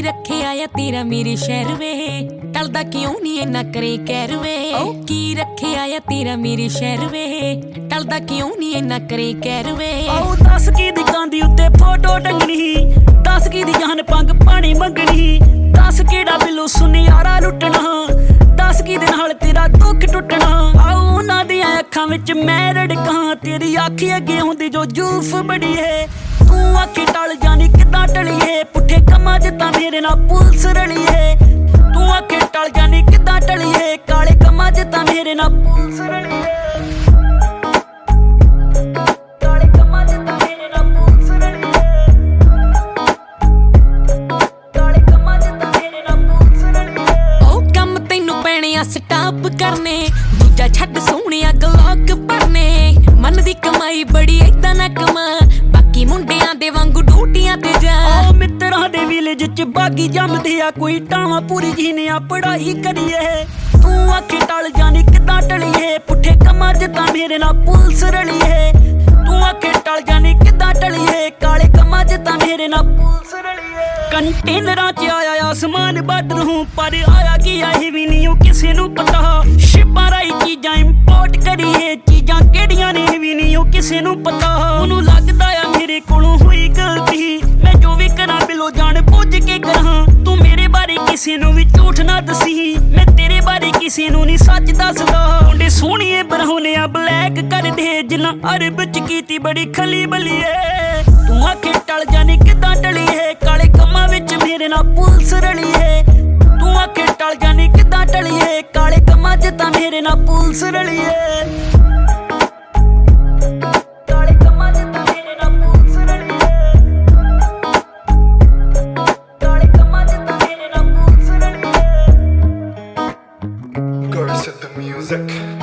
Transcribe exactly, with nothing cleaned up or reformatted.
रखे आया तेरा मेरे शहर वे, टलदा क्यों नहीं इन्ना करे कहर वे। की रखे आया तेरा मेरे शहर वे, टलदा क्यों नहीं इन्ना करे कहर वे। दस की दी कांदी उत्ते फोटो टंगनी, दस की दी जान पंग पानी मंगनी, दस केड़ा बिलो सुनियारा लुटना, दस की दे नाल तेरा दुख टुटना। आओ उन्हां दी अखां विच मैं रड़कां, तेरी अखी अगे हुंदी जो जुल्फ बड़ी है। तू आखे टल जानी किदां टलिए, पुठे कमां च तां मेरे नाल पुलिस रली है। तू आखे टल जानी किदां टलिए, काले कमां च तां मेरे नाल पुलिस रली है। काले कमां च तां मेरे नाल पुलिस रली है। काले कमां च तां मेरे नाल पुलिस रली है। ओ कम तैनू पैणे आ स्टाप करने, दूजा छड्ड सोहणिया गलॉक भरने। मन दी कमाई बड़ी ऐदां ना कमा, बाकी मुंडियां दे वांगू ड्यूटियां ते जा। ओ मित्तरां दे विलेज च बागी जमदे आ, कोई टावां पूरी जीने आ पढ़ाई करिए। तू आखे टल जानी किदां टलिए, पुठे कमां च तां मेरे नाल पुलिस रली है। तू आखे टल जानी किदां टलिए, काले कमां च तां मेरे नाल पुलिस रली है। कंटेनरां च आया आसमान बार्डर हूं, पर आया कि आही भी नहीं ओ किसे नूं पता। शिपां राही चीजां इंपोर्ट करिए, चीजां केड़ियां ने भी नहीं ओ किसे नूं पता। ओनू लगदा आ मेरे कोलों होई गलती, मैं जो भी करां बिलो जान बुझ के करां। तू मेरे बारे किसे नूं भी झूठ ना दसी, मैं तेरे बारे किसे नूं नहीं सच दसदा। मुंडे सोहणिए बरहोने ब्लैक कर दे, जिन्ना अरब च कीती बड़ी खली बलिए। तू आखे टल जानी किदां टलिए, काले कमां विच मेरे नाल पुलिस रली है। तू आखे टल जानी किदां टलिए, काले कमां च तां मेरे नाल पुलिस रली है। काले कमां च तां मेरे नाल पुलिस रली है। काले कमां च तां मेरे नाल पुलिस रली है। Curse at the music.